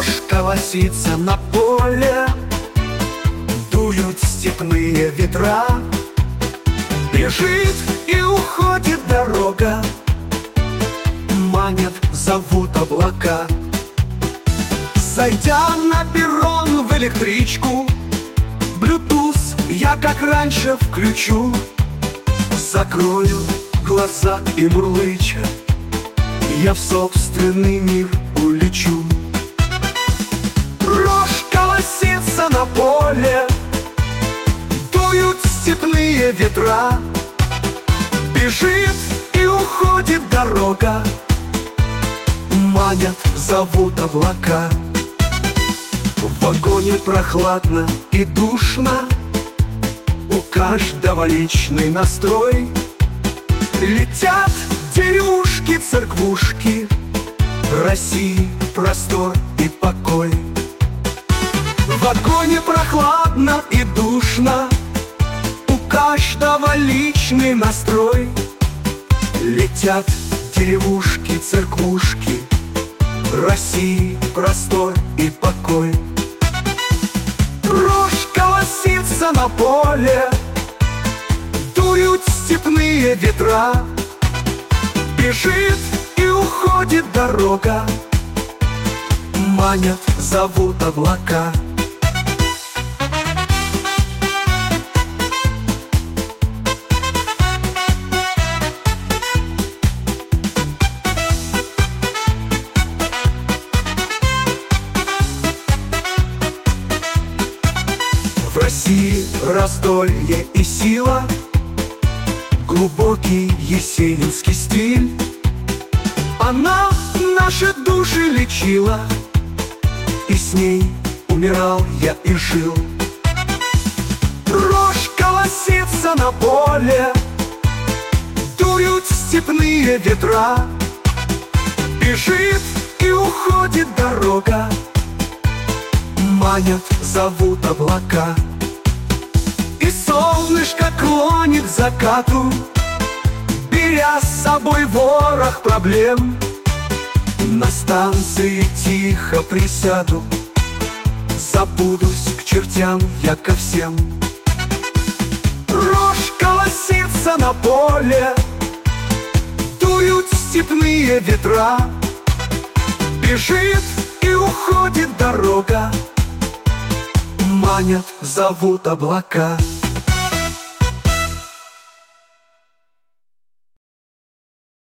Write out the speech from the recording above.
Рожь колосится на поле, дуют степные ветра. Бежит и уходит дорога, манят, зовут облака. Зайдя на перрон в электричку, Bluetooth я как раньше включу. Закрою глаза и мурлыча, я в собственный мир улечу. Рожь колосится на поле, дуют степные ветра. Бежит и уходит дорога, манят, зовут облака. В вагоне прохладно и душно, у каждого личный настрой. Летят деревушки, церквушки, России простор и покой. В вагоне прохладно и душно, у каждого личный настрой. Летят деревушки, церквушки, России простор и покой. Рожь колосится на поле, дуют степные ветра. Бежит и уходит дорога, манят, зовут облака. В России раздолье и сила, глубокий есенинский стиль. Она наши души лечила, и с ней умирал я и жил. Рожь колосится на поле, дуют степные ветра. Бежит и уходит дорога, манят, зовут облака. И солнышко клонит к закату, беря с собой ворох проблем. На станции тихо присяду, забудусь к чертям я ко всем. Рожь колосится на поле, дуют степные ветра. Бежит и уходит дорога, манят, зовут облака.